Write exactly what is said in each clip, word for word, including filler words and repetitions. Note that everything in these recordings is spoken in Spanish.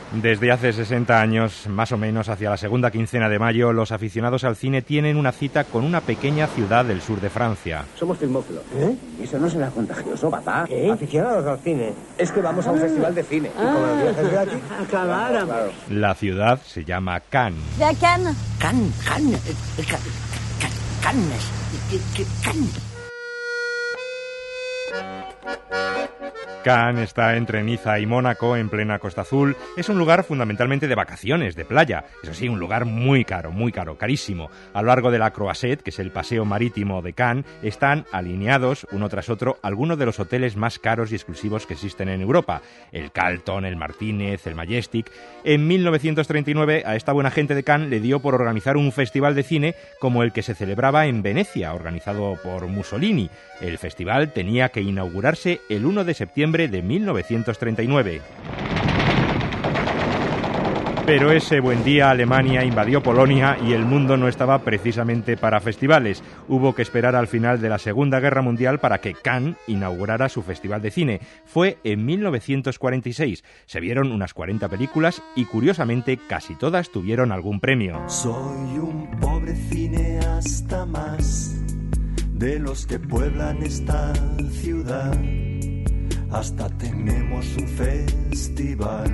Desde hace sesenta años, más o menos hacia la segunda quincena de mayo, los aficionados al cine tienen una cita con una pequeña ciudad del sur de Francia. Somos filmófilos. ¿Eh? ¿Eso no será contagioso, papá? ¿Qué? Aficionados al cine. Es que vamos a un Ah. festival de cine. Ah. Y como los viajes gratis... Claro. claro. La ciudad se llama Cannes. Ve a Cannes. Can, can, eh, can, can, Cannes. Eh, eh, Cannes. Cannes está entre Niza y Mónaco, en plena Costa Azul. Es un lugar fundamentalmente de vacaciones, de playa. Eso sí, un lugar muy caro, muy caro, carísimo. A lo largo de la Croisette, que es el paseo marítimo de Cannes, están alineados, uno tras otro, algunos de los hoteles más caros y exclusivos que existen en Europa. El Carlton, el Martínez, el Majestic. En mil novecientos treinta y nueve, a esta buena gente de Cannes le dio por organizar un festival de cine como el que se celebraba en Venecia, organizado por Mussolini. El festival tenía que inaugurarse el uno de septiembre de mil novecientos treinta y nueve. Pero ese buen día Alemania invadió Polonia y el mundo no estaba precisamente para festivales. Hubo que esperar al final de la Segunda Guerra Mundial para que Cannes inaugurara su festival de cine. Fue en mil novecientos cuarenta y seis. Se vieron unas cuarenta películas y, curiosamente, casi todas tuvieron algún premio. Soy un pobre cineasta más de los que pueblan esta ciudad. Hasta tenemos un festival,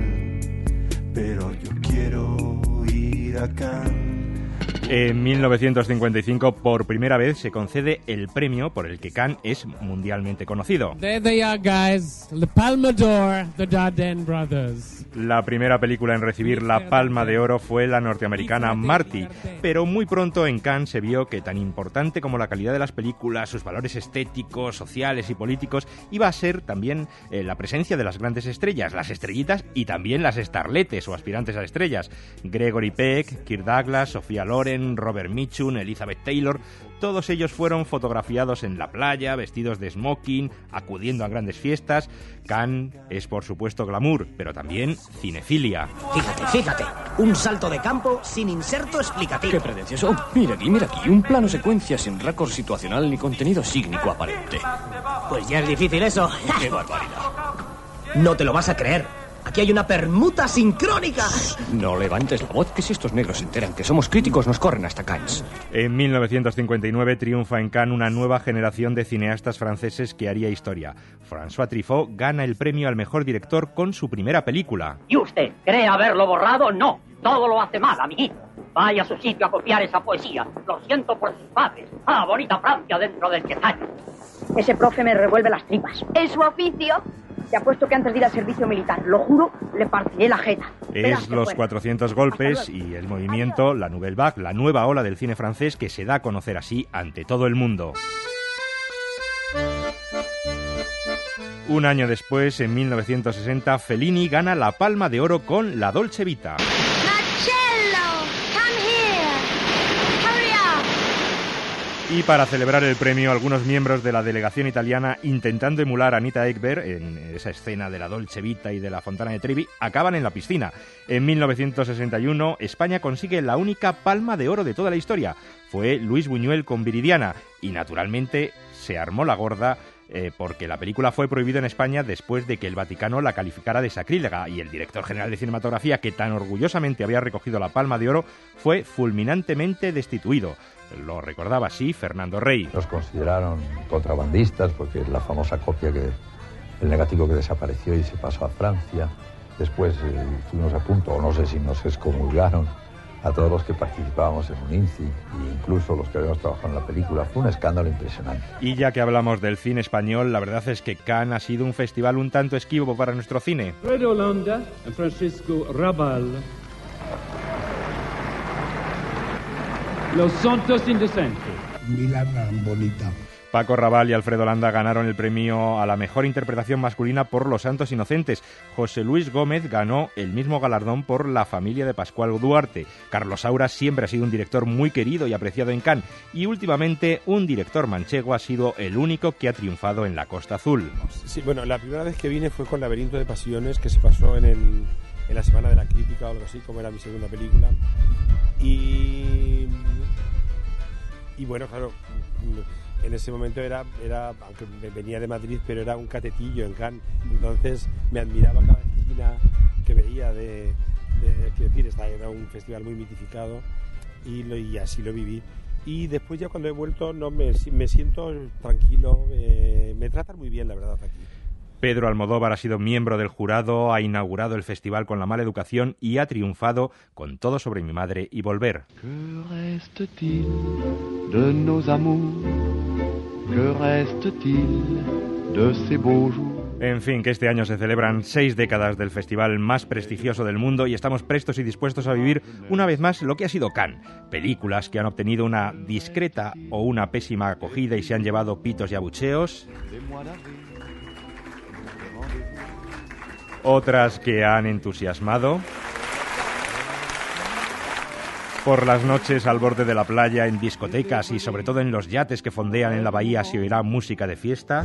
pero yo quiero ir a Cannes. En mil novecientos cincuenta y cinco, por primera vez, se concede el premio por el que Cannes es mundialmente conocido. There they are, guys. The Palme d'Or, the Dardenne Brothers. La primera película en recibir la Palma de Oro fue la norteamericana Marty, pero muy pronto en Cannes se vio que tan importante como la calidad de las películas, sus valores estéticos, sociales y políticos, iba a ser también eh, la presencia de las grandes estrellas, las estrellitas y también las starletes o aspirantes a estrellas. Gregory Peck, Kirk Douglas, Sofía Loren, Robert Mitchum, Elizabeth Taylor, todos ellos fueron fotografiados en la playa, vestidos de smoking, acudiendo a grandes fiestas. Cannes es, por supuesto, glamour, pero también cinefilia. Fíjate, fíjate. Un salto de campo sin inserto explicativo. ¡Qué pretencioso! Oh, mira aquí, mira aquí. Un plano secuencia sin récord situacional ni contenido sígnico aparente. Pues ya es difícil eso. ¡Qué barbaridad! No te lo vas a creer. Aquí hay una permuta sincrónica. No levantes la voz, que si estos negros se enteran que somos críticos nos corren hasta Cannes. En mil novecientos cincuenta y nueve triunfa en Cannes una nueva generación de cineastas franceses que haría historia. François Truffaut gana el premio al mejor director con su primera película. ¿Y usted cree haberlo borrado? No, todo lo hace mal, amiguito. Vaya a su sitio a copiar esa poesía. Lo siento por sus padres. Ah, bonita Francia dentro del diez años. Ese profe me revuelve las tripas. ¿En su oficio? Te apuesto que antes de ir al servicio militar, lo juro, le partiré la jeta. Es Los cuatrocientos golpes y el movimiento, la Nouvelle Vague, la nueva ola del cine francés que se da a conocer así ante todo el mundo. Un año después, en mil novecientos sesenta, Fellini gana la Palma de Oro con La Dolce Vita. Y para celebrar el premio, algunos miembros de la delegación italiana, intentando emular a Anita Ekberg en esa escena de la Dolce Vita y de la Fontana de Trevi, acaban en la piscina. En mil novecientos sesenta y uno, España consigue la única Palma de Oro de toda la historia. Fue Luis Buñuel con Viridiana y, naturalmente, se armó la gorda eh, porque la película fue prohibida en España después de que el Vaticano la calificara de sacrílega y el director general de cinematografía, que tan orgullosamente había recogido la Palma de Oro, fue fulminantemente destituido. Lo recordaba así Fernando Rey. Nos consideraron contrabandistas porque la famosa copia, que el negativo que desapareció y se pasó a Francia. Después eh, estuvimos a punto, o no sé si nos excomulgaron a todos los que participábamos en Uninci e incluso los que habíamos trabajado en la película. Fue un escándalo impresionante. Y ya que hablamos del cine español, la verdad es que Cannes ha sido un festival un tanto esquivo para nuestro cine. Fredo Landa y Francisco Rabal. Los Santos Indecentes. Milana Bonita. Paco Rabanne y Alfredo Landa ganaron el premio a la mejor interpretación masculina por Los Santos Inocentes. José Luis Gómez ganó el mismo galardón por La familia de Pascual Duarte. Carlos Saura siempre ha sido un director muy querido y apreciado en Cannes. Y últimamente un director manchego ha sido el único que ha triunfado en la Costa Azul. Sí, bueno, la primera vez que vine fue con Laberinto de Pasiones, que se pasó en, el, en la Semana de la Crítica o algo así, como era mi segunda película. Y, y bueno, claro, en ese momento era, era, aunque venía de Madrid, pero era un catetillo en Cannes. Entonces me admiraba cada esquina que veía. mayoría de, de quiero decir, esta era un festival muy mitificado y, lo, y así lo viví. Y después ya cuando he vuelto no me, me siento tranquilo, eh, me tratan muy bien, la verdad, aquí. Pedro Almodóvar ha sido miembro del jurado, ha inaugurado el festival con La mala educación y ha triunfado con Todo sobre mi madre y Volver. Que reste-t-il de nos amours? Que reste-t-il de ces beaux jours? En fin, que este año se celebran seis décadas del festival más prestigioso del mundo y estamos prestos y dispuestos a vivir una vez más lo que ha sido Cannes. Películas que han obtenido una discreta o una pésima acogida y se han llevado pitos y abucheos. Otras que han entusiasmado. Por las noches al borde de la playa, en discotecas y sobre todo en los yates que fondean en la bahía se oirá música de fiesta.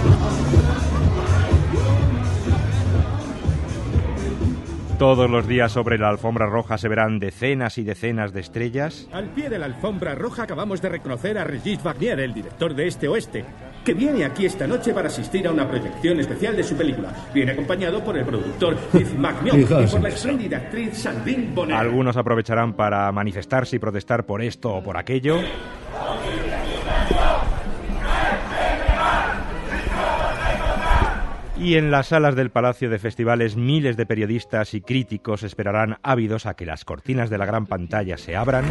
Todos los días sobre la alfombra roja se verán decenas y decenas de estrellas. Al pie de la alfombra roja acabamos de reconocer a Régis Wagner, el director de Este Oeste, que viene aquí esta noche para asistir a una proyección especial de su película. Viene acompañado por el productor Yves Magnon y por la espléndida actriz Sandrine Bonner. Algunos aprovecharán para manifestarse y protestar por esto o por aquello. Y en las salas del Palacio de Festivales miles de periodistas y críticos esperarán ávidos a que las cortinas de la gran pantalla se abran,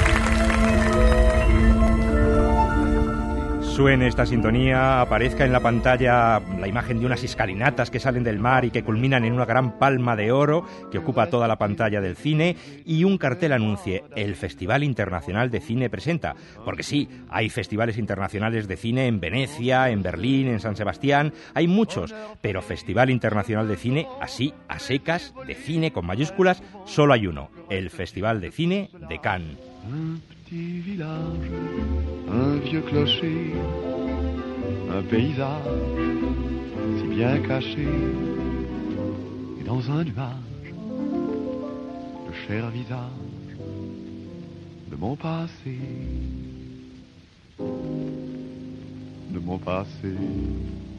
suene esta sintonía, aparezca en la pantalla la imagen de unas escalinatas que salen del mar y que culminan en una gran palma de oro que ocupa toda la pantalla del cine y un cartel anuncie: el Festival Internacional de Cine presenta. Porque sí, hay festivales internacionales de cine en Venecia, en Berlín, en San Sebastián, hay muchos, pero Festival Internacional de Cine, así, a secas, de cine con mayúsculas, solo hay uno: el Festival de Cine de Cannes. Petit village, un vieux clocher, un paysage si bien caché, et dans un nuage, le cher visage de mon passé, de mon passé.